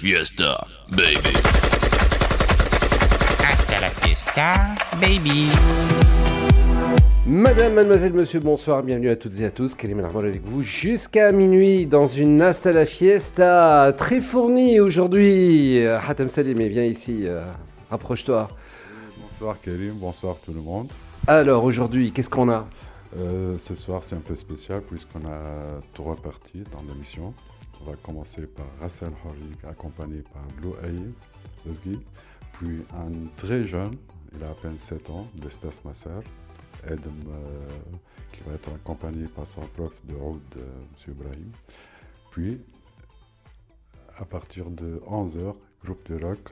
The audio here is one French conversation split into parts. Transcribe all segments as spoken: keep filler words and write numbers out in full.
fiesta, baby. Hasta la fiesta, baby. Madame, mademoiselle, monsieur, bonsoir, bienvenue à toutes et à tous. Karim El Armal avec vous jusqu'à minuit dans une Hasta la Fiesta très fournie aujourd'hui. Hatem Salim, viens ici, euh, rapproche-toi. Bonsoir Karim, bonsoir tout le monde. Alors aujourd'hui, qu'est-ce qu'on a ? euh, Ce soir c'est un peu spécial puisqu'on a trois parties dans l'émission. On va commencer par Rassel Horig accompagné par Blue Aïd Lesgui, puis un très jeune, il a à peine sept ans, d'Espèce Masser. Edem, euh, qui va être accompagné par son prof de oud, euh, M. Ibrahim. Puis, à partir de onze heures, groupe de rock,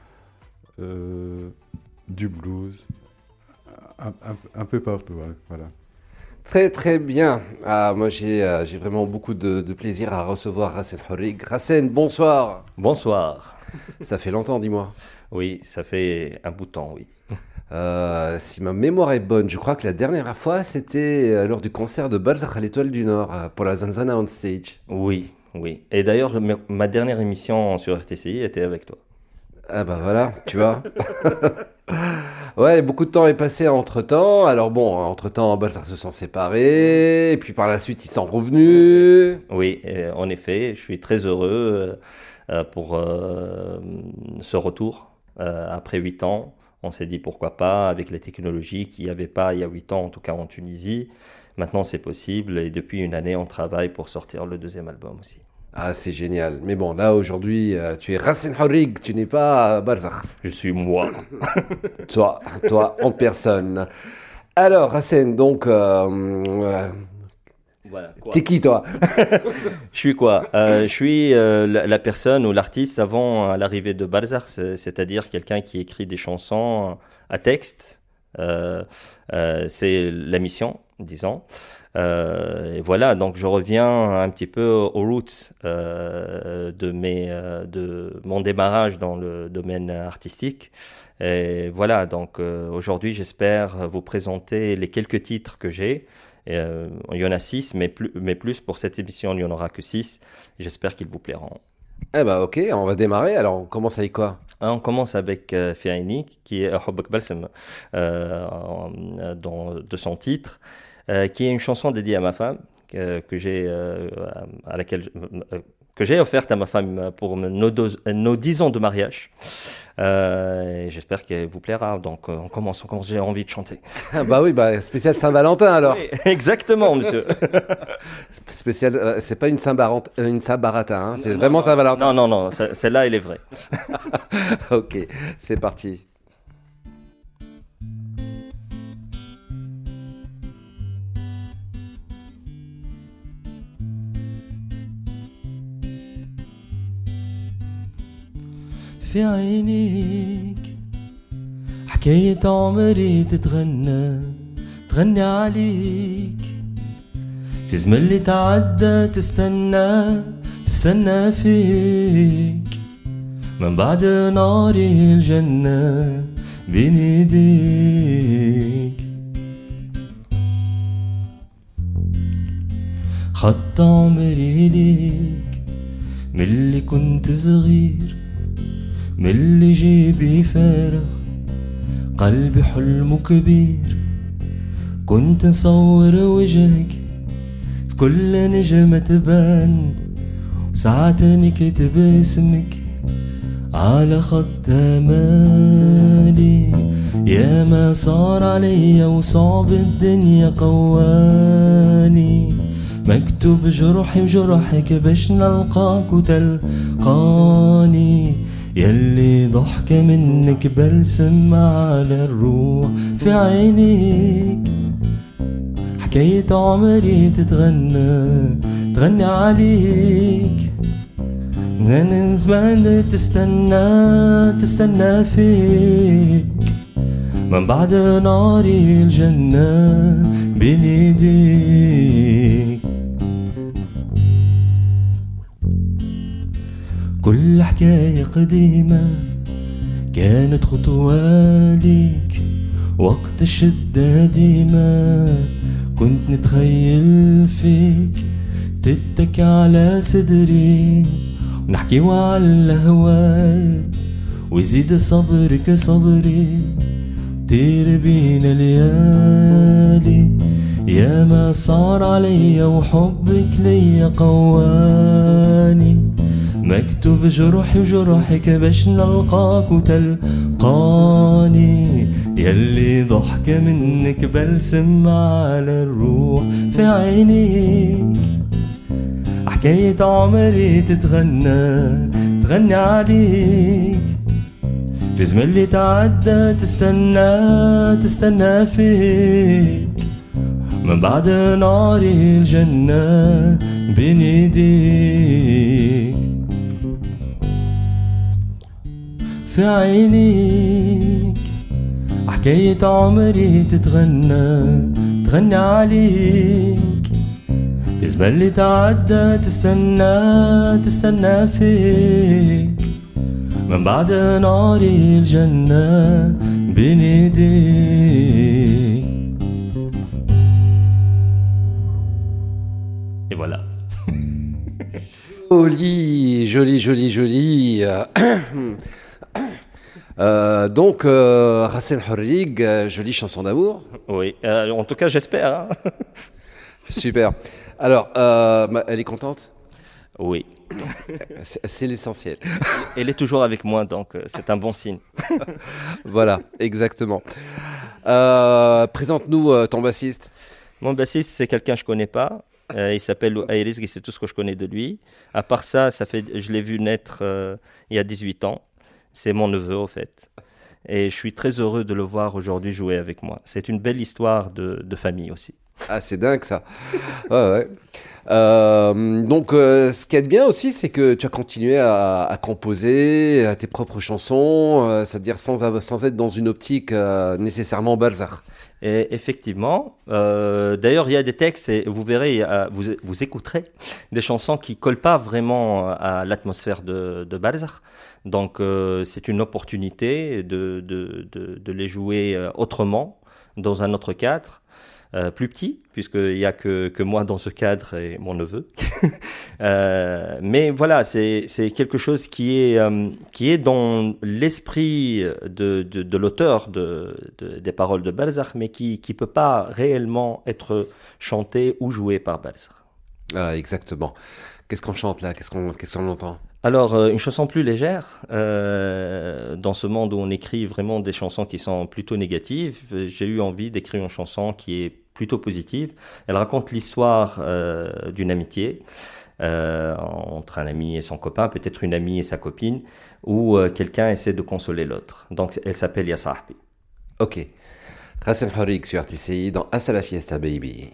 euh, du blues, un, un, un peu partout, voilà. Très très bien. Ah, moi j'ai, euh, j'ai vraiment beaucoup de, de plaisir à recevoir Rassel Horig. Rassel, bonsoir. Bonsoir. Ça fait longtemps, dis-moi. Oui, ça fait un bout de temps, oui. Euh, si ma mémoire est bonne, je crois que la dernière fois, c'était euh, lors du concert de Barzakh à l'Étoile du Nord, euh, pour la Zanzana on Stage. Oui, oui. Et d'ailleurs, le- ma dernière émission sur R T C I était avec toi. Ah bah voilà, tu vois. Ouais, beaucoup de temps est passé entre-temps. Alors bon, entre-temps, Barzakh se sont séparés, et puis par la suite, ils sont revenus. Oui, et en effet, je suis très heureux euh, pour euh, ce retour euh, après huit ans. On s'est dit pourquoi pas, avec les technologies qu'il n'y avait pas il y a huit ans, en tout cas en Tunisie. Maintenant, c'est possible et depuis une année, on travaille pour sortir le deuxième album aussi. Ah, c'est génial. Mais bon, là, aujourd'hui, euh, tu es Rassel Horig, tu n'es pas Barzakh. Je suis moi. Toi, toi, en personne. Alors, Rassel, donc, euh, euh, Voilà, quoi. t'es qui, toi ? Je suis quoi Euh, Je suis euh, la, la personne ou l'artiste avant l'arrivée de Barzakh, c'est- c'est-à-dire quelqu'un qui écrit des chansons à texte. Euh, euh, c'est la mission, disons. Euh, et voilà, donc je reviens un petit peu aux roots euh, de, mes, euh, de mon démarrage dans le domaine artistique. Et voilà, donc euh, aujourd'hui, j'espère vous présenter les quelques titres que j'ai. Et, euh, il y en a six, mais plus, mais plus pour cette émission, il n'y en aura que six. J'espère qu'ils vous plairont. Eh ben, ok, on va démarrer. Alors, on commence avec quoi ? On commence avec euh, Fiaini, qui est Hobbek Balsam, euh, en- dans- de son titre, euh, qui est une chanson dédiée à ma femme, que, que j'ai, euh, à laquelle, je- euh, que j'ai offerte à ma femme pour nos, dos- nos dix ans de mariage. Euh, et j'espère qu'elle vous plaira. Donc, euh, on commence, on commence, j'ai envie de chanter. Ah bah oui, bah spécial Saint-Valentin alors. Oui, exactement, monsieur. Spécial, euh, c'est pas une Saint-Barant- euh, une Saint-Baratin, hein, c'est vraiment Saint-Valentin. Non, non, non, ce- celle-là, elle est vraie. Ok, c'est parti. في عينيك حكاية عمري تتغنى تغني عليك في زمن اللي تعدى تستنى تستنى فيك من بعد نار الجنة بين ايديك خط عمري ليك من اللي كنت صغير من اللي جيبي فارغ قلبي حلمه كبير كنت نصور وجهك في كل نجمة تبان وساعات نكتب اسمك على خط امالي يا ما صار عليا وصعب الدنيا قواني مكتوب جروحي وجرحك باش نلقاك وتلقاني يلي ضحك منك بلسم على الروح في عينيك حكاية عمري تتغنى تغني عليك من زمان تستنى تستنى فيك من بعد نار الجنة بين ايديك كل حكاية قديمة كانت خطوة ليك وقت الشدة ديما كنت نتخيل فيك تتكي على صدري ونحكيو على الهوال ويزيد صبرك صبري طير بينا ليالي يا ما صار علي وحبك ليا قواني مكتوب جروحي وجروحك باش نلقاك وتلقاني يلي ضحكة منك بلسم على الروح في عينيك حكاية عمري تتغنى تغني عليك في زمن اللي تعدى تستنى تستنى فيك من بعد ناري الجنة بين ايديك في عينيك حكاية عمري تتغنى تغني عليك في زمن اللي تعدى تستنى تستنى فيك من بعد ناري الجنة بين ايديك. Et voilà. Joli, joli, joli, joli. Euh, donc, euh, Rassel Horrig, euh, jolie chanson d'amour. Oui, euh, en tout cas, j'espère. Hein. Super. Alors, euh, elle est contente ? Oui. C'est, c'est l'essentiel. Elle est toujours avec moi, donc euh, c'est un bon signe. Voilà, exactement. Euh, présente-nous euh, ton bassiste. Mon bassiste, c'est quelqu'un que je ne connais pas. Euh, il s'appelle Airis, c'est tout ce que je connais de lui. À part ça, ça fait, je l'ai vu naître euh, il y a dix-huit ans. C'est mon neveu, au fait. Et je suis très heureux de le voir aujourd'hui jouer avec moi. C'est une belle histoire de, de famille aussi. Ah, c'est dingue ça. Ouais, ouais. Euh, donc, euh, ce qui est bien aussi, c'est que tu as continué à, à composer à tes propres chansons, euh, c'est-à-dire sans, sans être dans une optique euh, nécessairement Balzac. Et effectivement, euh, d'ailleurs, il y a des textes, et vous verrez, euh, vous, vous écouterez des chansons qui ne collent pas vraiment à l'atmosphère de, de Balzac. Donc, euh, c'est une opportunité de, de, de, de les jouer autrement, dans un autre cadre. Euh, plus petit, puisqu'il n'y a que, que moi dans ce cadre et mon neveu. euh, mais voilà, c'est, c'est quelque chose qui est, euh, qui est dans l'esprit de, de, de l'auteur de, de, des paroles de Balzac, mais qui ne peut pas réellement être chanté ou joué par Balzac. Ah, exactement. Qu'est-ce qu'on chante là ? Qu'est-ce qu'on, qu'est-ce qu'on entend ? Alors, euh, une chanson plus légère, euh, dans ce monde où on écrit vraiment des chansons qui sont plutôt négatives, j'ai eu envie d'écrire une chanson qui est plutôt positive. Elle raconte l'histoire euh, d'une amitié euh, entre un ami et son copain, peut-être une amie et sa copine, où euh, quelqu'un essaie de consoler l'autre. Donc, elle s'appelle Ya Sahbi. Ok. Rassel Horrig sur R T C I dans Assa la Fiesta Baby.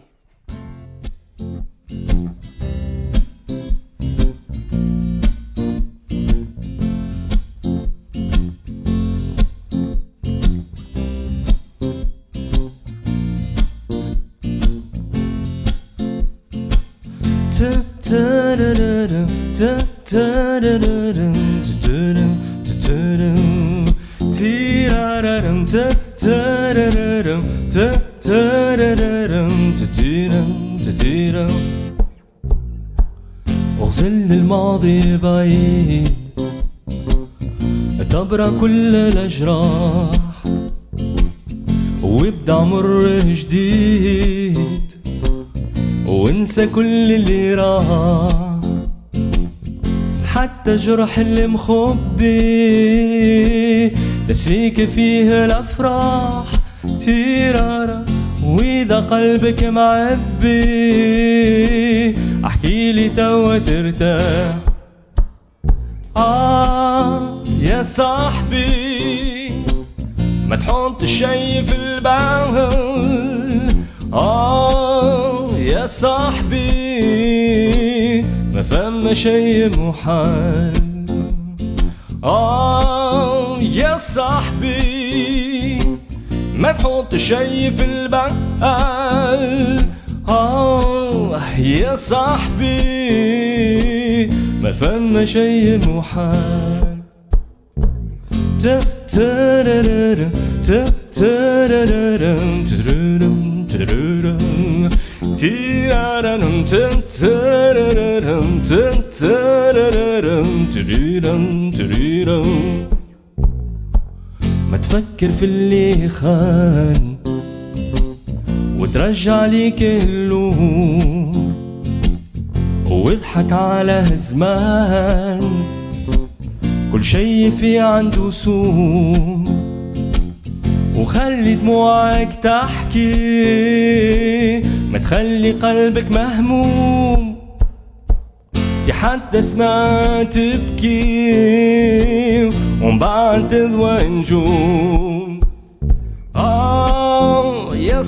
وظل الماضي بعيد تبرى كل الأجراح وابدأ عمر جديد وانسى كل اللي راح حتى جرح اللي مخبي نسيك فيه الأفراح تيرارا وإذا قلبك معبي احكي لي توا ترتاح. آه يا صاحبي ما تحط الشي في البال. آه يا صاحبي ما فما شي محال. آه يا صاحبي ما تحط شي في البال. آه يا صاحبي ما فما شي محال. تا تارارارا تا تارارارا ترورم ترورم تيرارم تا تارارارا تا تارارارا تريرم تريرم ما تفكر في اللي خان وترجع ليك اللوم واضحك على زمان كل شي في عنده سوم وخلي دموعك تحكي ما تخلي قلبك مهموم في حتى سمع تبكي ومن بعد تضوى نجوم. آه يا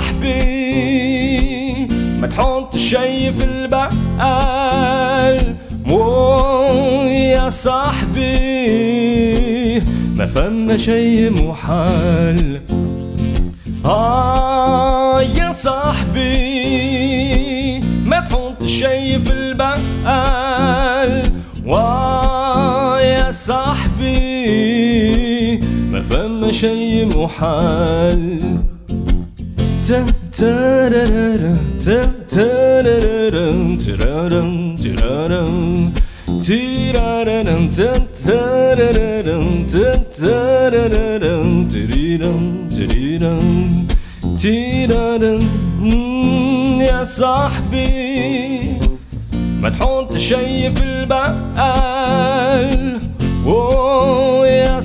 صاحبي ما تحط شي في البقال مو يا صاحبي ما فما شي محال. آه يا صاحبي ما تحط شي في البقال واه يا صاحبي ما فما شي محال. تا تارارا تا تارارا ترارم ترارم تيرارم تا تارارا تا تارارا تريرم تريرم تيرارم يا صاحبي ما تحط شي في البقال اوه يا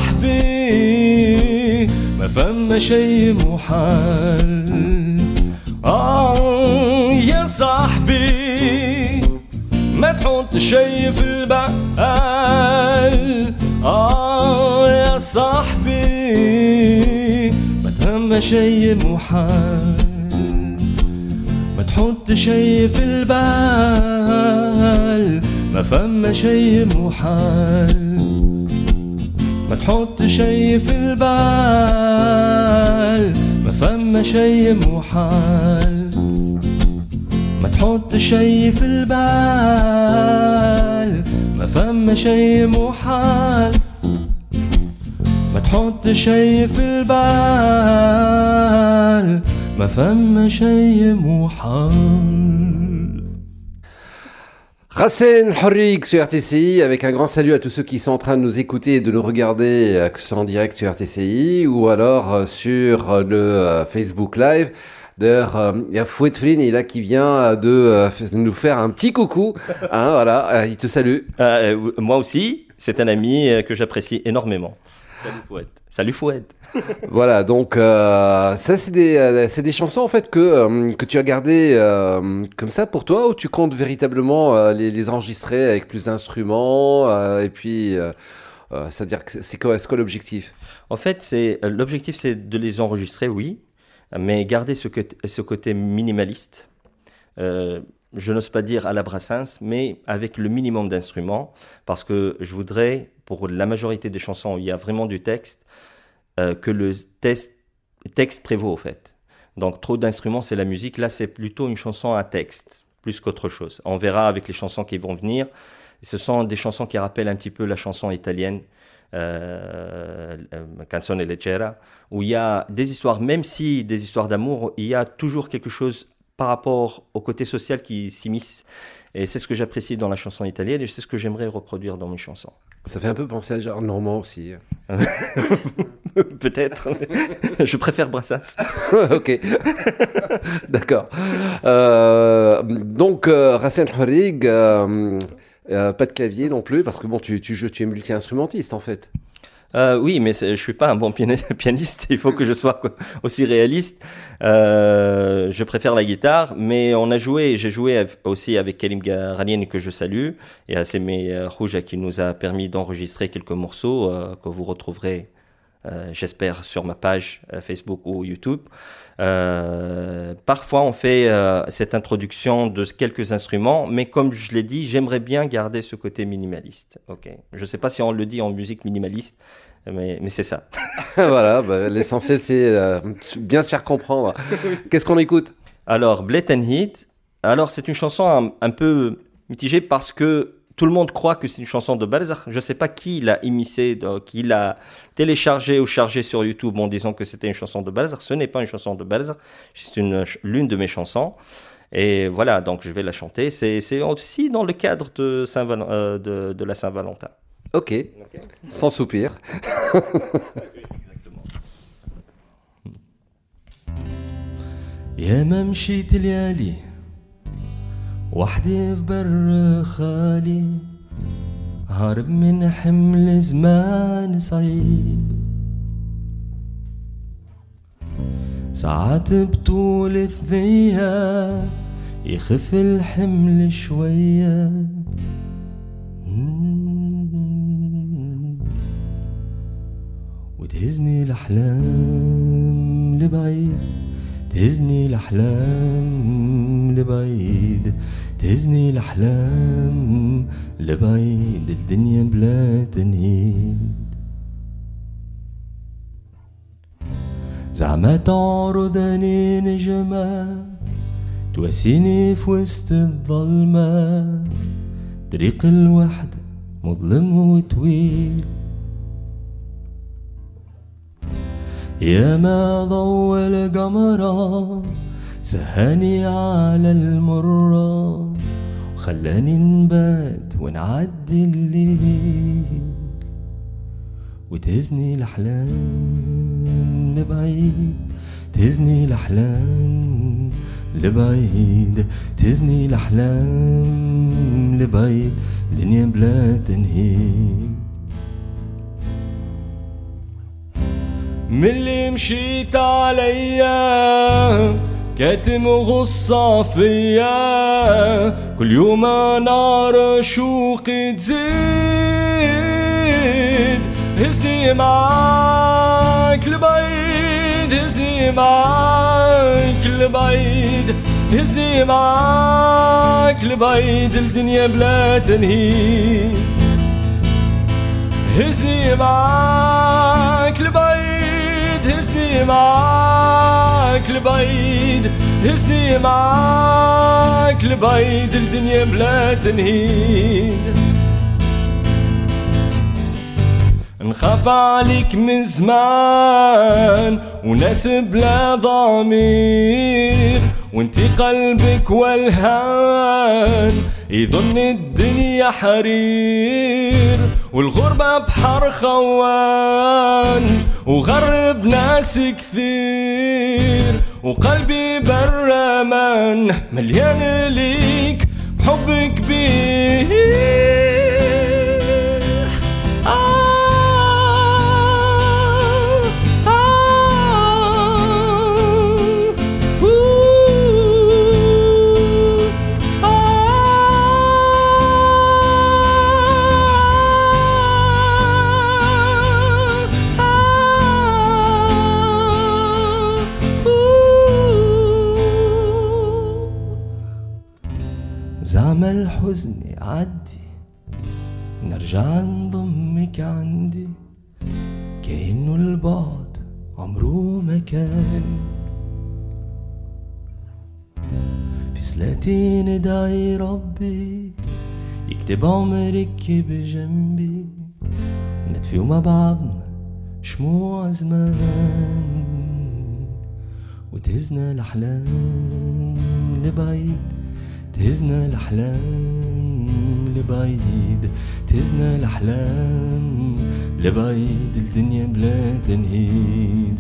صاحبي ما فما شي محال. آه يا صاحبي ما تحط شي في البقال آه يا صاحبي ما فما شي محال. ما تحط شي في البال ما فما شي محال. ما تحط شي في البال ما فما شي محال. ما تحط شي في البال ما فما شي محال. ما تحط شي في البال ما فما شي محال. Rasen Horig sur R T C I, avec un grand salut à tous ceux qui sont en train de nous écouter et de nous regarder, que ce soit en direct sur R T C I ou alors sur le Facebook Live. D'ailleurs, il y a Fouet Flynn, il est là qui vient de nous faire un petit coucou. Hein, voilà, il te salue. Euh, moi aussi, c'est un ami que j'apprécie énormément. Salut Fouet. Salut Fouet. Voilà, donc euh, ça c'est des, euh, c'est des chansons en fait que, euh, que tu as gardées euh, comme ça pour toi, ou tu comptes véritablement euh, les, les enregistrer avec plus d'instruments euh, et puis euh, euh, c'est-à-dire que c'est quoi, c'est quoi l'objectif? En fait, c'est, l'objectif c'est de les enregistrer, oui, mais garder ce côté, ce côté minimaliste. Euh, je n'ose pas dire à la Brassens, mais avec le minimum d'instruments, parce que je voudrais, pour la majorité des chansons où il y a vraiment du texte, Euh, que le texte, texte prévaut au fait. Donc trop d'instruments, c'est la musique. Là, c'est plutôt une chanson à texte, plus qu'autre chose. On verra avec les chansons qui vont venir. Ce sont des chansons qui rappellent un petit peu la chanson italienne, euh, Canzone leggera, où il y a des histoires, même si des histoires d'amour, il y a toujours quelque chose par rapport au côté social qui s'immisce. Et c'est ce que j'apprécie dans la chanson italienne et c'est ce que j'aimerais reproduire dans mes chansons. Ça fait un peu penser à genre normand aussi. Peut-être. Je préfère Brassens. Ok. D'accord. Euh, donc, euh, Rasen Horig, euh, euh, pas de clavier non plus, parce que bon, tu, tu joues, tu es multi-instrumentiste en fait. Euh, oui, mais je suis pas un bon pianiste. Il faut que je sois aussi réaliste. Euh, je préfère la guitare, mais on a joué. J'ai joué aussi avec Karim Gharanian que je salue et à Semé Rouge qui nous a permis d'enregistrer quelques morceaux euh, que vous retrouverez, euh, j'espère, sur ma page euh, Facebook ou YouTube. Euh, parfois, on fait euh, cette introduction de quelques instruments, mais comme je l'ai dit, j'aimerais bien garder ce côté minimaliste. Ok. Je ne sais pas si on le dit en musique minimaliste, mais, mais c'est ça. Voilà, bah, l'essentiel c'est euh, bien se faire comprendre. Qu'est-ce qu'on écoute? Alors, Blade and Heat. Alors, c'est une chanson un, un peu mitigée parce que tout le monde croit que c'est une chanson de Balzac. Je ne sais pas qui l'a immiscée, qui l'a téléchargée ou chargée sur YouTube en disant que c'était une chanson de Balzac. Ce n'est pas une chanson de Balzac, c'est une, l'une de mes chansons. Et voilà, donc je vais la chanter. C'est, c'est aussi dans le cadre de, Saint-Val- euh, de, de la Saint-Valentin. Ok, Ok. sans soupir. Exactement. يا ما مشيت ليالي وحدي في بر خالي هارب من حمل زمان صعيب ساعات بطول الثياب يخف الحمل شوية وتهزني الأحلام لبعيد تهزني الأحلام لبعيد تهزني الأحلام لبعيد الدنيا بلا تنهيد زعما تعرضني نجمة تواسيني في وسط الظلمة طريق الوحدة مظلم وطويل يا ما ضوى القمرة سهاني على المرة وخلاني نبات ونعدي الليل وتهزني الأحلام لبعيد تهزني الأحلام لبعيد تهزني الأحلام لبعيد دنيا بلا تنهيد ملي مشيت عليا كاتم غصة فيا كل يوم نار شوقي تزيد هزني معاك لبعيد هزني معاك لبعيد هزني معاك لبعيد الدنيا بلا تنهيد هزني معاك لبعيد هزني معاك لبعيد هزني معاك لبعيد الدنيا بلا تنهيد نخاف عليك من زمان وناس بلا ضمير وانتي قلبك والهان يظن الدنيا حرير والغربة بحر خوان وغرب ناس كثير وقلبي برامان مليان ليك بحب كبير زعما الحزن يعدي نرجع نضمك عندي كأنه البعد عمره ما كان في صلاتي ندعي ربي يكتب عمرك بجنبي نطفي مع بعضنا شموع زمان وتهزنا الأحلام لبعيد تهزنا الأحلام لبعيد تهزنا الأحلام لبعيد الدنيا بلا تنهيد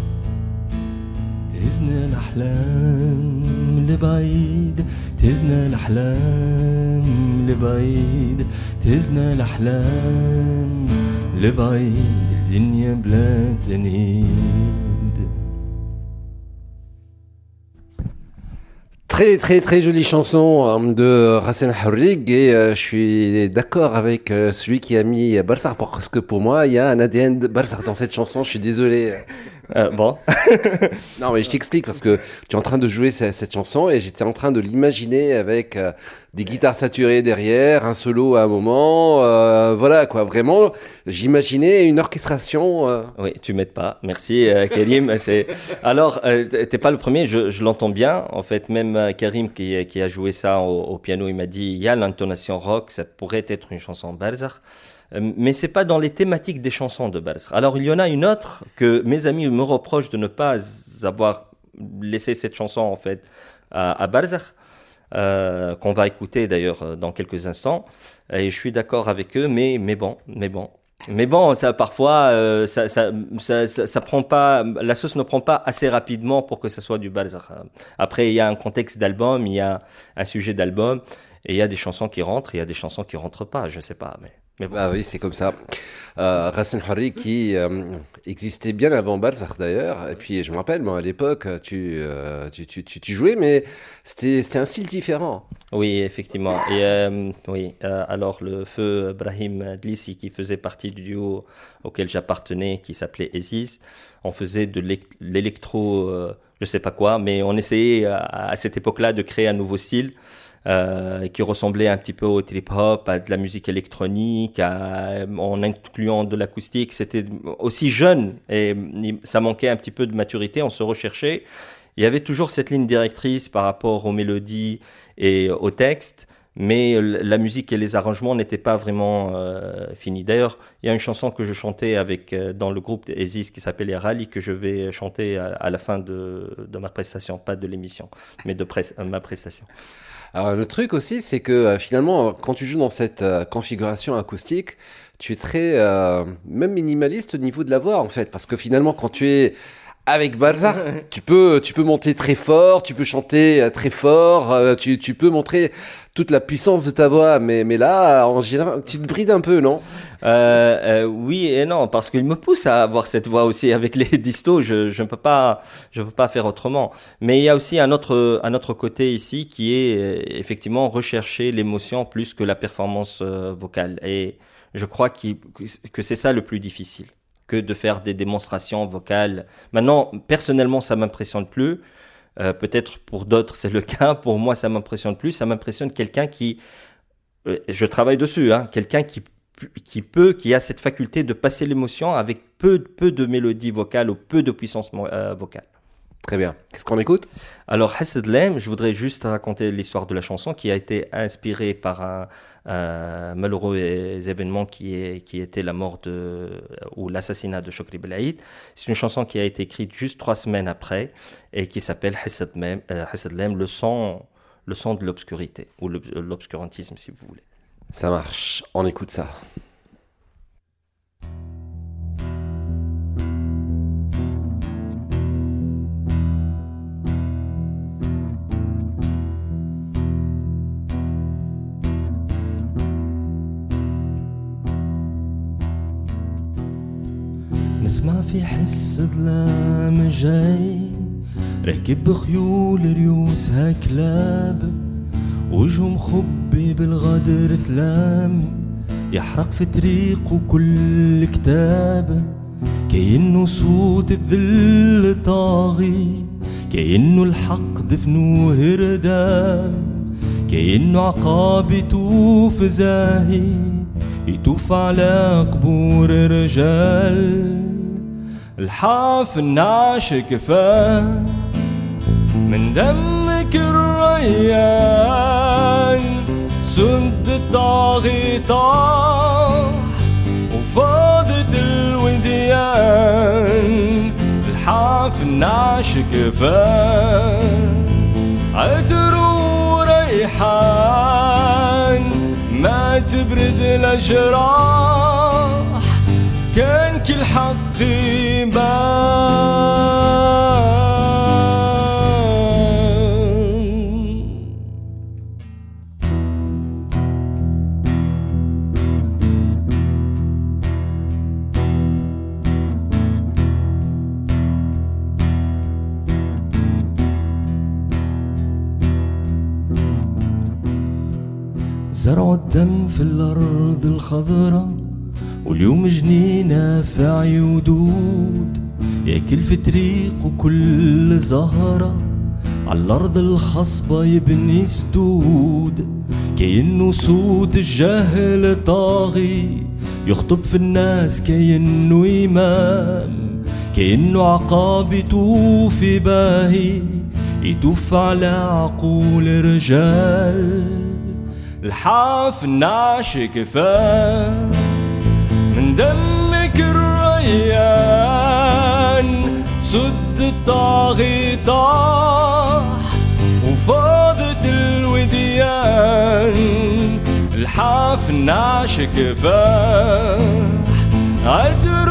تهزنا الأحلام لبعيد تهزنا الأحلام لبعيد تهزنا الأحلام لبعيد الدنيا بلا تنهيد. Très très très jolie chanson de Rasen Harrig et euh, je suis d'accord avec euh, celui qui a mis Barzakh parce que pour moi il y a un A D N de Barzakh dans cette chanson, je suis désolé. Euh, bon. Non mais je t'explique parce que tu es en train de jouer cette, cette chanson et j'étais en train de l'imaginer avec euh, des guitares saturées derrière, un solo à un moment, euh, voilà quoi, vraiment j'imaginais une orchestration. Euh... Oui, tu m'aides pas, merci euh, Karim. C'est... Alors, euh, t'es pas le premier, je, je l'entends bien, en fait même euh, Karim qui, qui a joué ça au, au piano, il m'a dit il y a l'intonation rock, ça pourrait être une chanson Barzakh. Mais c'est pas dans les thématiques des chansons de Barzakh. Alors il y en a une autre que mes amis me reprochent de ne pas avoir laissé cette chanson en fait à, à Barzakh. euh, qu'on va écouter d'ailleurs dans quelques instants. Et je suis d'accord avec eux, mais, mais bon, mais bon. Mais bon, ça parfois, euh, ça, ça, ça, ça, ça prend pas, la sauce ne prend pas assez rapidement pour que ça soit du barzakh. Après, il y a un contexte d'album, il y a un sujet d'album, et il y a des chansons qui rentrent, il y a des chansons qui rentrent pas, je sais pas, mais, mais bon. Ah oui, c'est comme ça. Euh, Rassen Harry qui euh, existait bien avant Barzakh d'ailleurs. Et puis je me rappelle, moi à l'époque, tu, euh, tu, tu, tu, tu jouais, mais c'était, c'était un style différent. Oui, effectivement. Et euh, oui, euh, alors le feu Brahim Dlissi, qui faisait partie du duo auquel j'appartenais, qui s'appelait Aziz, on faisait de l'électro, euh, je sais pas quoi, mais on essayait à, à cette époque-là de créer un nouveau style. Euh, qui ressemblait un petit peu au trip-hop, à de la musique électronique, à, en incluant de l'acoustique. C'était aussi jeune et ça manquait un petit peu de maturité, on se recherchait. Il y avait toujours cette ligne directrice par rapport aux mélodies et aux textes, mais la musique et les arrangements n'étaient pas vraiment euh, finis. D'ailleurs, il y a une chanson que je chantais avec, euh, dans le groupe Aziz qui s'appelle Les Rally, que je vais chanter à, à la fin de, de ma prestation, pas de l'émission, mais de pres- ma prestation. Alors le truc aussi, c'est que euh, finalement, quand tu joues dans cette euh, configuration acoustique, tu es très euh, même minimaliste au niveau de la voix en fait, parce que finalement, quand tu es avec Barzakh, tu peux tu peux monter très fort, tu peux chanter euh, très fort, euh, tu tu peux montrer toute la puissance de ta voix, mais mais là, en général, tu te brides un peu, non? Euh, euh, oui et non, parce qu'il me pousse à avoir cette voix aussi avec les distos. Je je ne peux pas je peux pas faire autrement. Mais il y a aussi un autre un autre côté ici qui est euh, effectivement rechercher l'émotion plus que la performance euh, vocale. Et je crois qu'il, que c'est ça le plus difficile, que de faire des démonstrations vocales. Maintenant, personnellement, ça m'impressionne plus. Euh, peut-être pour d'autres c'est le cas. Pour moi, ça m'impressionne plus. Ça m'impressionne quelqu'un qui, euh, je travaille dessus, hein, quelqu'un qui qui peut, qui a cette faculté de passer l'émotion avec peu, peu de mélodie vocale ou peu de puissance euh, vocale. Très bien. Qu'est-ce qu'on écoute? Alors, Hassad Lem, je voudrais juste raconter l'histoire de la chanson qui a été inspirée par un, un malheureux événement qui, est, qui était la mort de, ou l'assassinat de Chokri Belaïd. C'est une chanson qui a été écrite juste trois semaines après et qui s'appelle Hassad Lem, euh, Hassad Lem, le son, le son de l'obscurité ou l'obscurantisme si vous voulez. Ça marche, on écoute ça. نسمع في حس ظلام جاي راكب خيول ريوسها كلاب وجهه مخبي بالغدر ثلام يحرق في طريقه كل كتاب كأنه صوت الذل طاغي كأنه الحق دفنه هردام كأنه عقاب يطوف زاهي يطوف على قبور رجال الحاف النعش كفاه من دمك الريان سد الطاغي طاح وفاضت الوديان الحاف النعش كفاه عطر وريحان ما تبرد الأجراح كان كل حق يبان زرعوا الدم في الأرض الخضراء واليوم جنينة فاعي ودود ياكل في طريق وكل زهرة عالأرض الخصبة يبني سدود كأنه صوت الجهل طاغي يخطب في الناس كأنه إمام كأنه عقاب يطوف باهي يطوف على عقول رجال الحاف النعش كفاه من دمك الريان سد الطاغي طاح وفاضت الوديان الحاف ناشك فاح عطر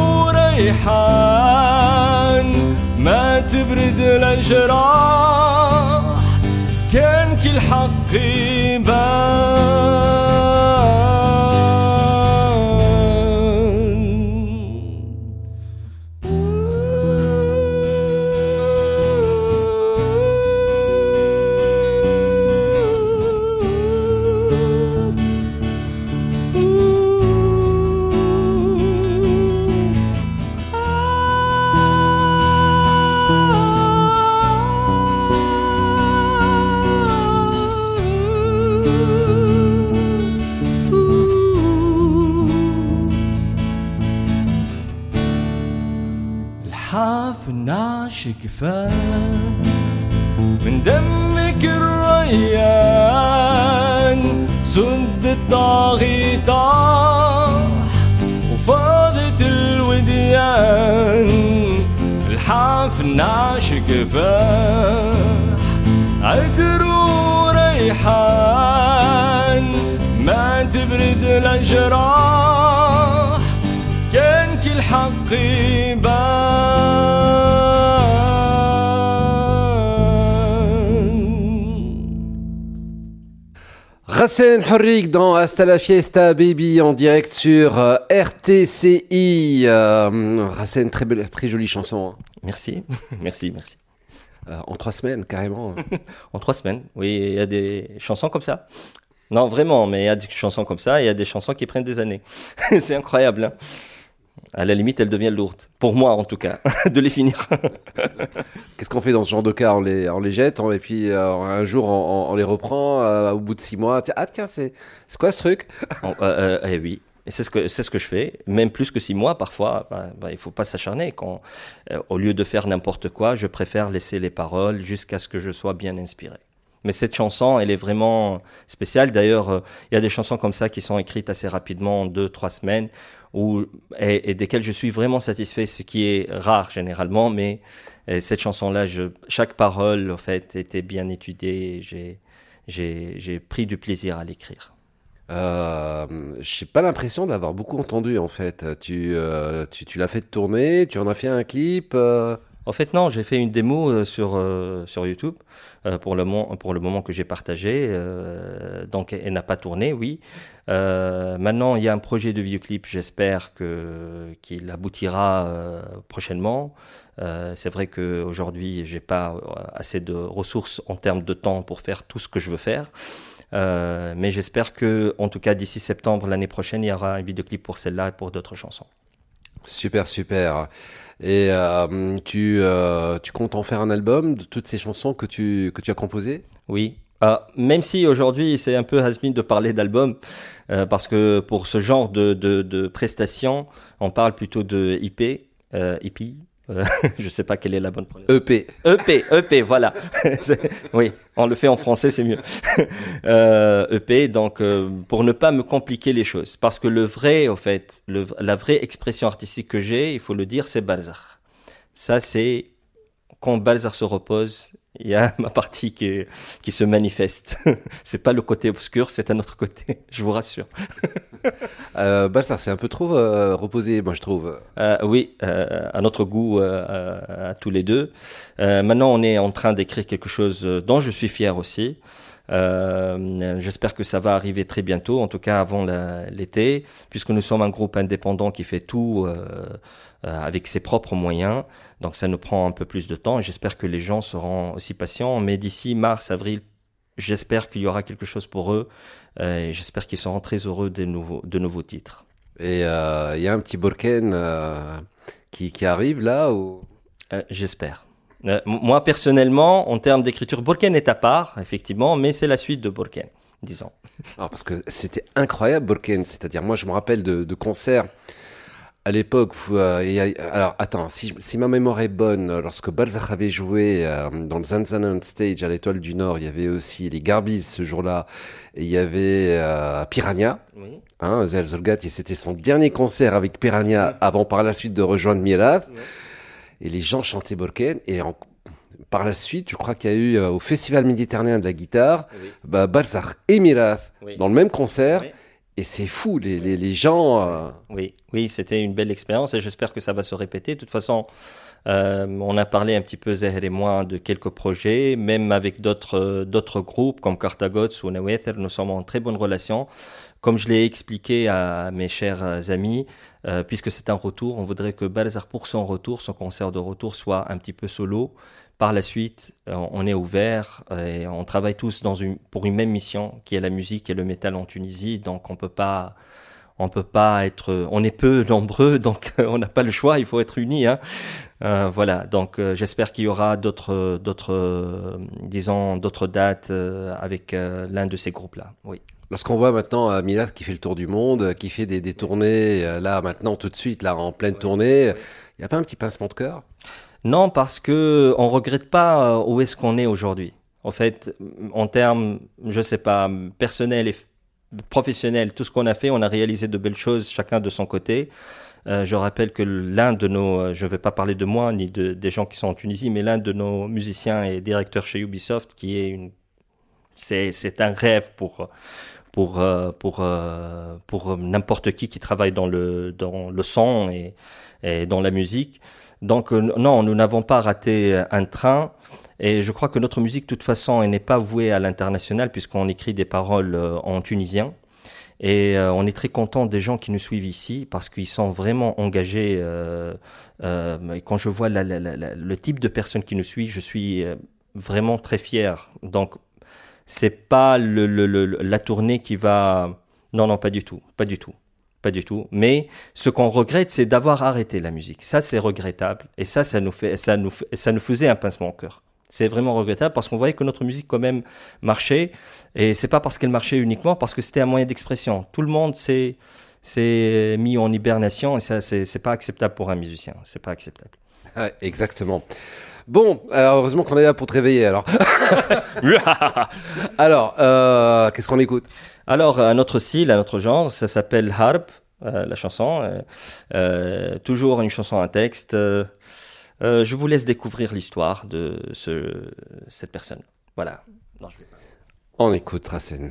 وريحان ما تبرد الأجراح كان كل حق يبان شكفان من دمك الريان سد الطاغي طاح وفاضت الوديان الحافنا شكفان عطر وريحان ما تبرد الأجراح كان كل حق يبان Rassen Horik dans Hasta la Fiesta Baby en direct sur euh, R T C I. Euh, Rassen, très, belle, très jolie chanson. Hein. Merci, merci, merci. Euh, en trois semaines, carrément. En trois semaines, oui, il y a des chansons comme ça. Non, vraiment, mais il y a des chansons comme ça, il y a des chansons qui prennent des années. C'est incroyable, hein. À la limite, elles deviennent lourdes. Pour moi, en tout cas, de les finir. Qu'est-ce qu'on fait dans ce genre de cas? On les, on les jette on, et puis euh, un jour, on, on les reprend euh, au bout de six mois. Ah tiens, c'est, c'est quoi ce truc? euh, euh, eh oui, et c'est ce, que, c'est ce que je fais. Même plus que six mois, parfois, bah, bah, il ne faut pas s'acharner. Quand, euh, au lieu de faire n'importe quoi, je préfère laisser les paroles jusqu'à ce que je sois bien inspiré. Mais cette chanson, elle est vraiment spéciale. D'ailleurs, il euh, y a des chansons comme ça qui sont écrites assez rapidement, en deux, trois semaines, où, et, et desquelles je suis vraiment satisfait, ce qui est rare généralement. Mais euh, cette chanson-là, je, chaque parole, en fait, était bien étudiée. J'ai, j'ai, j'ai pris du plaisir à l'écrire. Euh, je n'ai pas l'impression d'avoir beaucoup entendu, en fait. Tu, euh, tu, tu l'as fait tourner, tu en as fait un clip euh... En fait, non, j'ai fait une démo euh, sur, euh, sur YouTube euh, pour, le mo- pour le moment que j'ai partagé. Euh, donc, elle n'a pas tourné, oui. Euh, maintenant, il y a un projet de vidéoclip, j'espère que, qu'il aboutira euh, prochainement. Euh, c'est vrai qu'aujourd'hui, je n'ai pas assez de ressources en termes de temps pour faire tout ce que je veux faire. Euh, mais j'espère que, en tout cas, d'ici septembre l'année prochaine, il y aura un vidéoclip pour celle-là et pour d'autres chansons. Super, super. Et euh, tu, euh, tu comptes en faire un album de toutes ces chansons que tu, que tu as composées? Oui. Euh, même si aujourd'hui c'est un peu has-been de parler d'album, euh, parce que pour ce genre de, de, de prestations, on parle plutôt de E P, euh, E P. Euh, je ne sais pas quelle est la bonne prononciation. E P. E P, E P, voilà. Oui, on le fait en français, c'est mieux. euh, E P, donc euh, pour ne pas me compliquer les choses. Parce que le vrai, au fait, le, la vraie expression artistique que j'ai, il faut le dire, c'est Balzac. Ça, c'est quand Balzac se repose, il y a ma partie qui, qui se manifeste. C'est pas le côté obscur, c'est un autre côté, je vous rassure. euh, Balzac, c'est un peu trop euh, reposé, moi je trouve. Euh, oui, euh, à notre goût, euh, à, à tous les deux. Euh, maintenant, on est en train d'écrire quelque chose dont je suis fier aussi. Euh, j'espère que ça va arriver très bientôt, en tout cas avant la, l'été, puisque nous sommes un groupe indépendant qui fait tout euh, euh, avec ses propres moyens. Donc ça nous prend un peu plus de temps et j'espère que les gens seront aussi patients. Mais d'ici mars, avril, j'espère qu'il y aura quelque chose pour eux euh, et j'espère qu'ils seront très heureux de nouveaux, de nouveaux titres. Et il euh, y a un petit Burken euh, qui, qui arrive là ou... euh, J'espère. Euh, moi, personnellement, en termes d'écriture, Burken est à part, effectivement, mais c'est la suite de Burken, disons. Alors, parce que c'était incroyable, Burken. C'est-à-dire, moi, je me rappelle de, de concerts à l'époque. Où, euh, y a, alors, attends, si, si ma mémoire est bonne, lorsque Balzac avait joué euh, dans le Zanzanon Stage à l'Étoile du Nord, il y avait aussi les Garbies ce jour-là, et il y avait euh, Piranha. Oui. Hein, Zelzolgat, et c'était son dernier concert avec Piranha, oui, avant par la suite de rejoindre Mirav. Oui. Et les gens chantaient Burken, et en, par la suite, je crois qu'il y a eu euh, au Festival méditerranéen de la guitare, Oui. bah, Barzakh et Mirath Oui. dans le même concert. Oui. Et c'est fou, les, les, les gens. euh, Oui, oui, c'était une belle expérience et j'espère que ça va se répéter. De toute façon, euh, on a parlé un petit peu, Zahir et moi, de quelques projets, même avec d'autres euh, d'autres groupes comme Cartagots ou Nawether, nous sommes en très bonne relation. Comme je l'ai expliqué à mes chers amis, euh, puisque c'est un retour, on voudrait que Barzakh, pour son retour, son concert de retour, soit un petit peu solo. Par la suite, euh, on est ouvert et on travaille tous dans une, pour une même mission, qui est la musique et le métal en Tunisie. Donc, on peut pas, on peut pas être, on est peu nombreux, donc on n'a pas le choix. Il faut être unis, hein. Euh, voilà. Donc, euh, j'espère qu'il y aura d'autres, d'autres, euh, disons, d'autres dates euh, avec euh, l'un de ces groupes-là. Oui. Lorsqu'on voit maintenant euh, Mirath qui fait le tour du monde, euh, qui fait des, des tournées, euh, là, maintenant, tout de suite, là, en pleine tournée, il n'y a pas un petit pincement de cœur? Non, parce que on regrette pas euh, où est-ce qu'on est aujourd'hui. En fait, en termes, je sais pas, personnels et f- professionnels, tout ce qu'on a fait, on a réalisé de belles choses, chacun de son côté. Euh, je rappelle que l'un de nos, euh, je ne vais pas parler de moi ni de, des gens qui sont en Tunisie, mais l'un de nos musiciens et directeur chez Ubisoft, qui est une, c'est, c'est un rêve pour pour euh, pour euh, pour n'importe qui qui travaille dans le dans le son et, et dans la musique. Donc euh, non, nous n'avons pas raté un train et je crois que notre musique, de toute façon, elle n'est pas vouée à l'international puisqu'on écrit des paroles euh, en tunisien et euh, on est très content des gens qui nous suivent ici parce qu'ils sont vraiment engagés. Euh, euh, et quand je vois la, la, la, la, le type de personnes qui nous suivent, je suis euh, vraiment très fier. Donc c'est pas le, le, le, la tournée qui va... Non, non, pas du tout, pas du tout. Pas du tout. Mais ce qu'on regrette, c'est d'avoir arrêté la musique. Ça, c'est regrettable. Et ça, ça nous, fait, ça nous, ça nous faisait un pincement au cœur. C'est vraiment regrettable parce qu'on voyait que notre musique, quand même, marchait. Et c'est pas parce qu'elle marchait uniquement, parce que c'était un moyen d'expression. Tout le monde s'est, s'est mis en hibernation et ça, c'est, c'est pas acceptable pour un musicien. C'est pas acceptable. Ouais, exactement. Bon, alors heureusement qu'on est là pour te réveiller, alors. alors, euh, qu'est-ce qu'on écoute? Alors, un autre style, un autre genre, ça s'appelle Harb, euh, la chanson. Euh, euh, toujours une chanson, un texte. Euh, euh, je vous laisse découvrir l'histoire de ce, cette personne. Voilà. Non, je vais pas. On écoute Racine.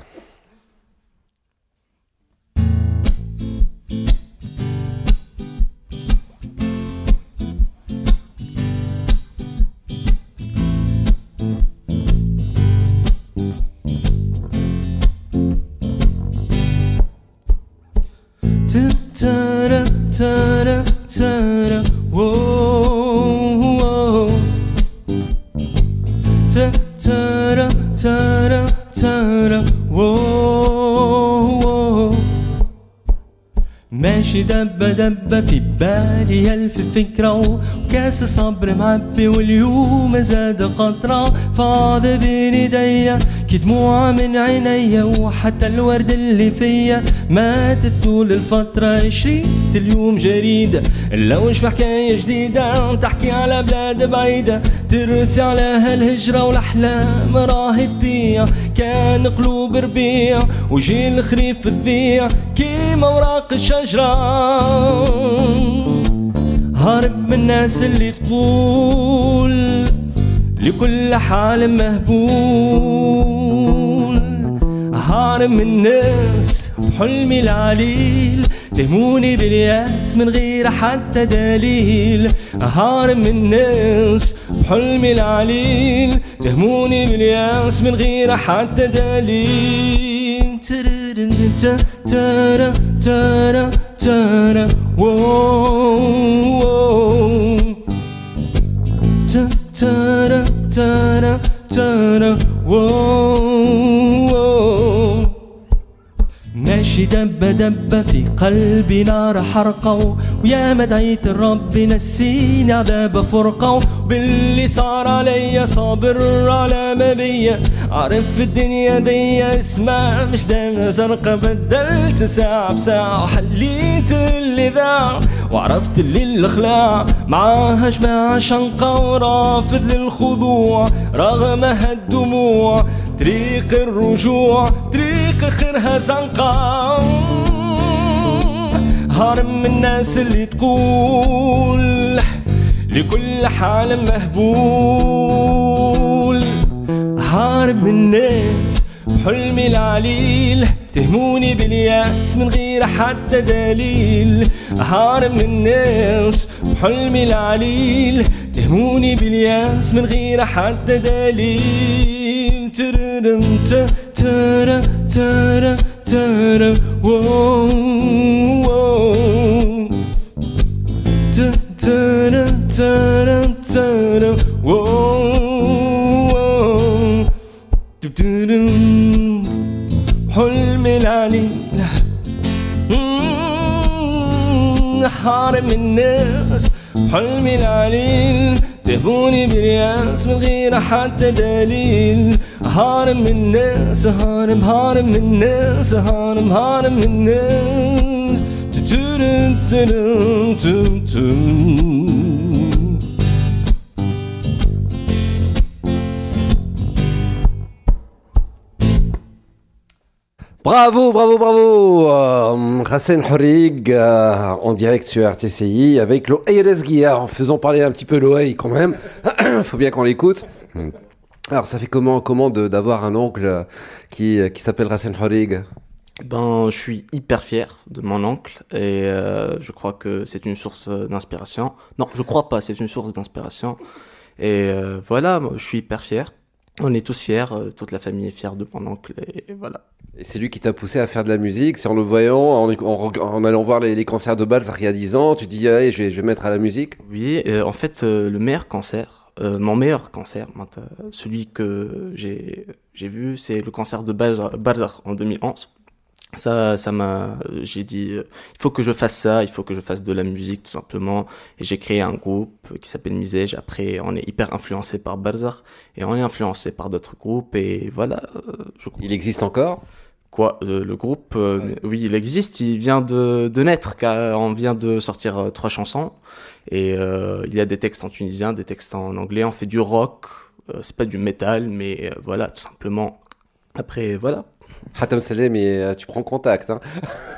Ta-da, ta-da, ta-da, whoa, whoa. Ta-da, ta-da, ta-da, whoa, whoa. ماشي دبة دبة في بالي ألف فكرة وكاس صبر معبي واليوم زاد قطرة فاض بين ايديا كي دموع من عينيا وحتى الورد اللي فيا ماتت طول الفترة شريت اليوم جريدة نلوش في حكاية جديدة تحكي على بلاد بعيدة ترسي على هالهجرة والأحلام راهي تضيع كان قلوب ربيع وجي الخريف تضيع كيما اوراق الشجرة هارب من الناس اللي تقول لكل حال مهبول هارب من الناس بحلمي العليل تهموني بالياس من غير حتى دليل هارب من الناس بحلمي العليل تهموني بالياس من غير حتى دليل ترى ترى ترى ترى ووو ترى ترى ترى ووو ماشي دبة دبة في قلبي نار حرقة ويا ما دعيت الرب نسيني عذاب فرقة باللي صار عليا صابر على ما بيا عارف الدنيا دي اسمع مش دايما زرقاء بدلت ساعة بساعة وحليت اللي ذاع وعرفت اللي الخلاع معاها جماعة شنقة ورافض للخضوع رغم هالدموع طريق الرجوع طريق خيرها زنقة هارب من الناس اللي تقول لكل حال مهبول هارب من الناس بحلمي العليل تهموني بالياس من غير حتى دليل هارب من الناس بحلمي العليل تهموني بالياس من غير حتى دليل تررم ترى ترى ترى وو وو ترى ترى ترى وو حلمي العليل حارم الناس حلمي العليل تهبوني بالياس من غير حتى دليل هارم من الناس هارم هارم من الناس هارم هارم من الناس تترم ترم تم تم. Bravo, bravo, bravo euh, Rasen Horig euh, en direct sur R T C I avec Loay Rezgui, en faisant parler un petit peu Loay quand même, faut bien qu'on l'écoute. Alors ça fait comment, comment de, d'avoir un oncle qui, qui s'appelle Rasen Horig? Ben, je suis hyper fier de mon oncle et euh, je crois que c'est une source d'inspiration. Non, je crois pas, c'est une source d'inspiration. Et euh, voilà, je suis hyper fier. On est tous fiers, toute la famille est fière de mon oncle et voilà. Et c'est lui qui t'a poussé à faire de la musique, c'est en le voyant, en, en, en allant voir les, les concerts de Balzac il y a dix ans, tu dis allez, je vais, je vais mettre à la musique? Oui, euh, en fait, euh, le meilleur concert, euh, mon meilleur concert, celui que j'ai, j'ai vu, c'est le concert de Balzac en deux mille onze. Ça, ça m'a, j'ai dit, euh, il faut que je fasse ça, il faut que je fasse de la musique tout simplement. Et j'ai créé un groupe qui s'appelle Misège. Après, on est hyper influencé par Balzac et on est influencé par d'autres groupes et voilà. Euh, je... Il existe encore? Quoi, euh, le groupe, euh, ouais. Oui, il existe. Il vient de, de naître, car on vient de sortir euh, trois chansons et euh, il y a des textes en tunisien, des textes en anglais. On fait du rock, euh, c'est pas du métal, mais euh, voilà, tout simplement. Après, voilà. Hatem Saleh, mais tu prends contact. Hein.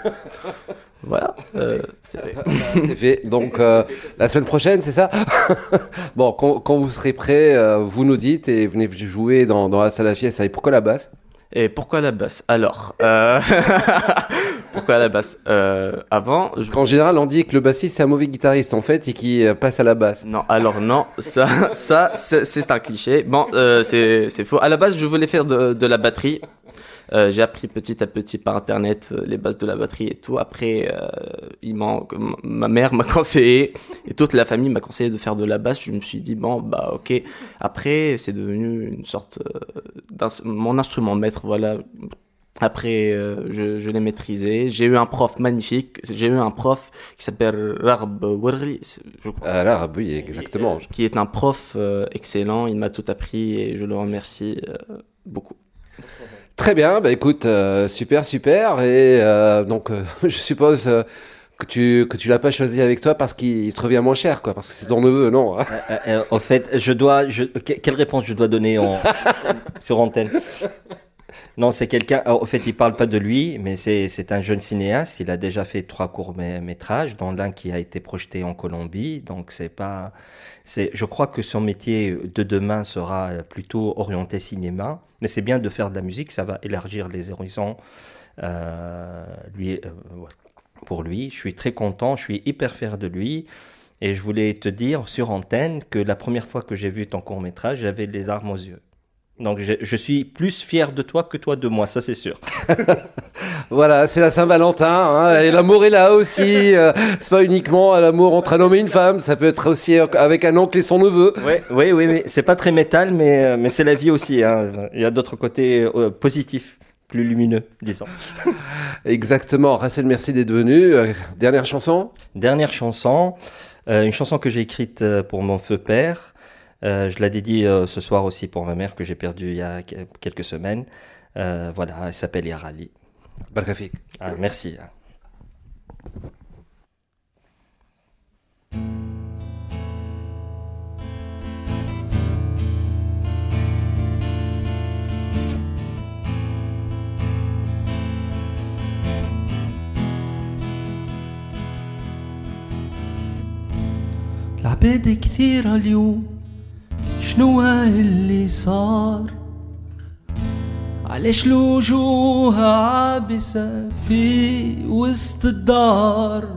Voilà, euh, c'est fait. C'est fait. Donc, euh, la semaine prochaine, c'est ça? Bon, quand, quand vous serez prêts, euh, vous nous dites et venez jouer dans, dans la salle à fiesta. Et pourquoi la basse? Et pourquoi la basse? Alors, euh... pourquoi la basse euh, Avant, je... en général, on dit que le bassiste c'est un mauvais guitariste en fait et qui passe à la basse. Non, alors non, ça, ça, c'est, c'est un cliché. Bon, euh, c'est, c'est faux. À la base, je voulais faire de, de la batterie. Euh, j'ai appris petit à petit par internet euh, les bases de la batterie et tout. Après, euh, il m'a, ma mère m'a conseillé et toute la famille m'a conseillé de faire de la basse. Je me suis dit bon bah ok. Après, c'est devenu une sorte euh, d'un, mon instrument maître. Voilà. Après, euh, je, je l'ai maîtrisé. J'ai eu un prof magnifique. J'ai eu un prof qui s'appelle Rarb Warri, je crois. Ah, Rarb, oui, exactement. Et, euh, qui est un prof euh, excellent. Il m'a tout appris et je le remercie euh, beaucoup. Très bien, bah écoute, euh, super, super. Et euh, donc, euh, je suppose euh, que tu que tu l'as pas choisi avec toi parce qu'il te revient moins cher, quoi, parce que c'est ton neveu, non? euh, euh, En fait, je dois, je, quelle réponse je dois donner en, sur antenne? Non, c'est quelqu'un. En fait, il parle pas de lui, mais c'est c'est un jeune cinéaste. Il a déjà fait trois courts métrages, dont l'un qui a été projeté en Colombie. Donc c'est pas. C'est. Je crois que son métier de demain sera plutôt orienté cinéma. Mais c'est bien de faire de la musique. Ça va élargir les horizons. Euh, lui, euh, pour lui, je suis très content. Je suis hyper fier de lui. Et je voulais te dire sur antenne que la première fois que j'ai vu ton court métrage, j'avais les larmes aux yeux. Donc je, je suis plus fier de toi que toi de moi, ça c'est sûr. Voilà, c'est la Saint-Valentin, hein, et l'amour est là aussi. Euh, c'est pas uniquement l'amour entre un homme et une femme, ça peut être aussi avec un oncle et son neveu. Oui, oui, oui, oui. C'est pas très métal, mais, mais c'est la vie aussi. Hein. Il y a d'autres côtés euh, positifs, plus lumineux, disons. Exactement. Racel, merci d'être venu. Euh, dernière chanson. Dernière chanson, euh, une chanson que j'ai écrite pour mon feu père. Euh, je la dédie euh, ce soir aussi pour ma mère que j'ai perdue il y a quelques semaines. Euh, voilà, elle s'appelle Yarali. Barkafik. Ah, merci. العباد كثيرة اليوم شنو اللي صار علاش الوجوه عابسة في وسط الدار؟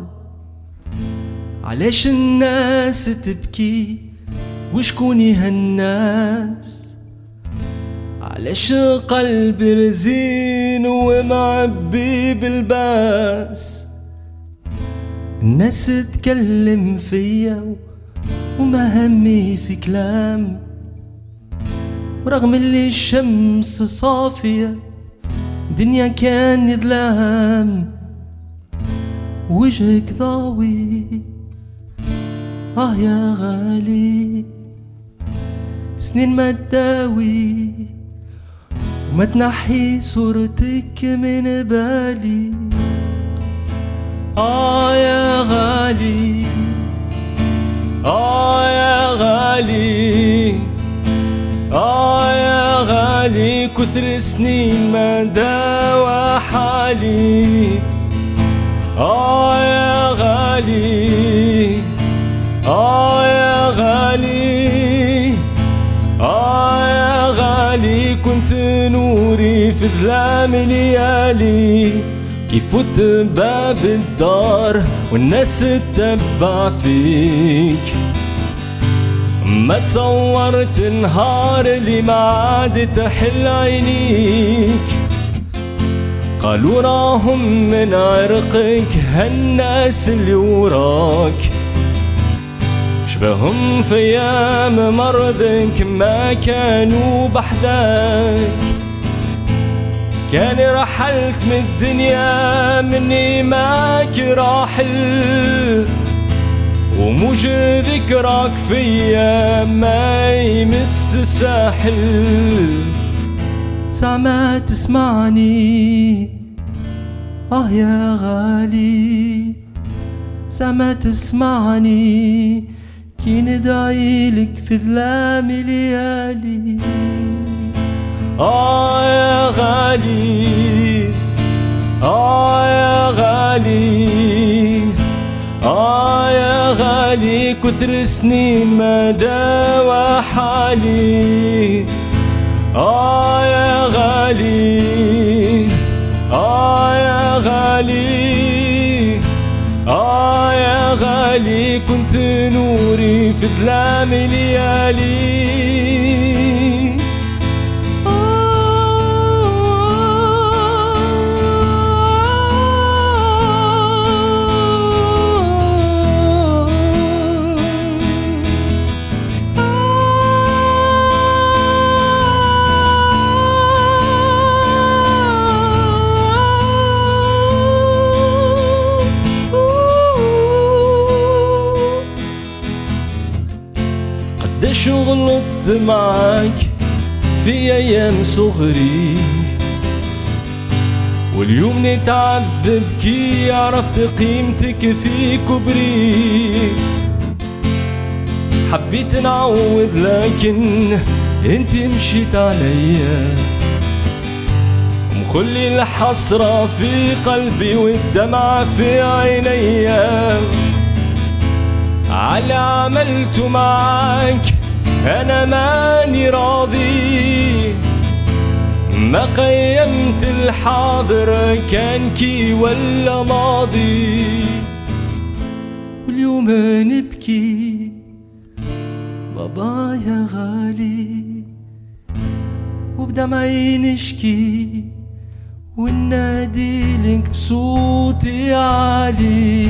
علاش الناس تبكي وشكون هالناس؟ علاش قلبي رزين ومعبي بالباس؟ الناس تكلم فيا وما همي في كلام، ورغم اللي الشمس صافية دنيا كان ظلام. وجهك ضاوي آه يا غالي، سنين ما تداوي وما تنحي صورتك من بالي. آه يا غالي آه يا غالي آه يا غالي، كثر سنين ما داوى حالي. آه يا غالي آه يا غالي آه يا غالي، كنت نوري في ظلام ليالي. كيف فوت باب الدار والناس تتبع فيك، ما تصورت نهار اللي ما عاد تحل عينيك. قالوا راهم من عرقك هالناس اللي وراك، شبههم في ايام مرضك ما كانوا بحذاك. كان رحلت من الدنيا مني ماك راحل، وموج ذكراك فيا ما يمس الساحل. زعما تسمعني آه يا غالي، زعما تسمعني كي ندعيلك في ظلام ليالي. آه يا غالي آه يا غالي آه يا غالي، كثر سنين ما داوى حالي. آه يا غالي آه يا غالي آه يا غالي، كنت نوري في ظلام ليالي. قديش غلطت معاك في ايام صغري، واليوم نتعذب كي عرفت قيمتك في كبري. حبيت نعوض لكن انت مشيت عليا، مخلي الحسرة في قلبي والدمع في عينيا. على عملته معاك أنا ماني راضي، ما قيمت الحاضر كان كي ولا ماضي. واليوم نبكي بابا يا غالي، وبدمعي نشكي وننادي لك بصوتي عالي.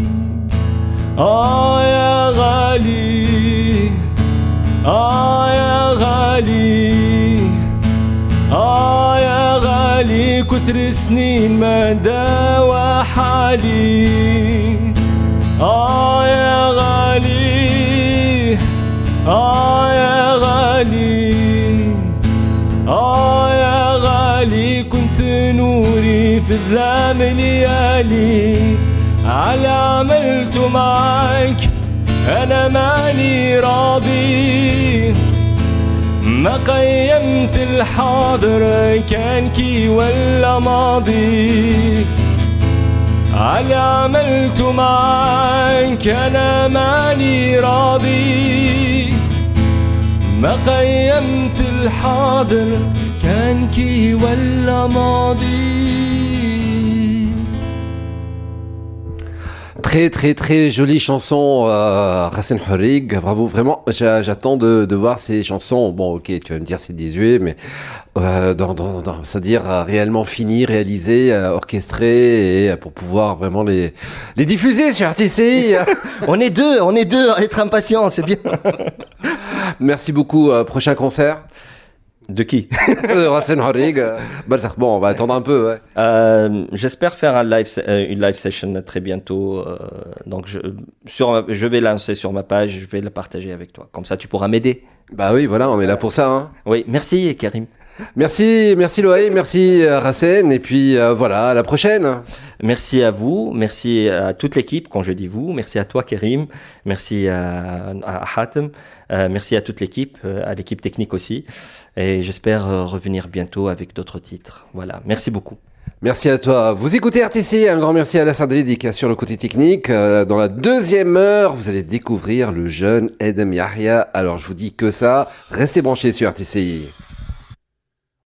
آه يا غالي آه يا غالي آه يا غالي، كثر سنين ما داوى حالي. آه يا غالي آه يا غالي آه يا غالي، كنت نوري في ظلام ليالي. على عملته معاك أنا ماني راضي، ما قيمت الحاضر كان كي ولا ماضي. على عملته معاك أنا ماني راضي، ما قيمت الحاضر كان كي ولا ماضي. Très très très jolie chanson, euh, Racine Horig, bravo, vraiment, j'a- j'attends de, de voir ces chansons, bon ok, tu vas me dire c'est désuet, mais euh, dans, dans, dans, c'est-à-dire euh, réellement finies, réalisées, euh, orchestrées, et euh, pour pouvoir vraiment les, les diffuser sur R T C. On est deux, on est deux à être impatients, c'est bien. Merci beaucoup, euh, prochain concert De qui? de Racine Horig, euh, Balzac, bon on va attendre un peu, ouais. Euh, J'espère faire un live, se- euh, une live session très bientôt. euh, donc, je, sur, ma- je vais lancer sur ma page, je vais la partager avec toi. Comme ça, tu pourras m'aider. Bah oui, voilà, on est là pour ça, hein. Oui, merci Karim. Merci, merci Loïc, merci euh, Racine, et puis euh, voilà, à la prochaine. Merci à vous, merci à toute l'équipe, quand je dis vous, merci à toi Karim, merci à, à Hatem, euh, merci à toute l'équipe, euh, à l'équipe technique aussi, et j'espère euh, revenir bientôt avec d'autres titres. Voilà, merci beaucoup. Merci à toi. Vous écoutez R T C, un grand merci à Alassane Delidik sur le côté technique. Euh, dans la deuxième heure, vous allez découvrir le jeune Edem Yahya. Alors je vous dis que ça, restez branchés sur R T C.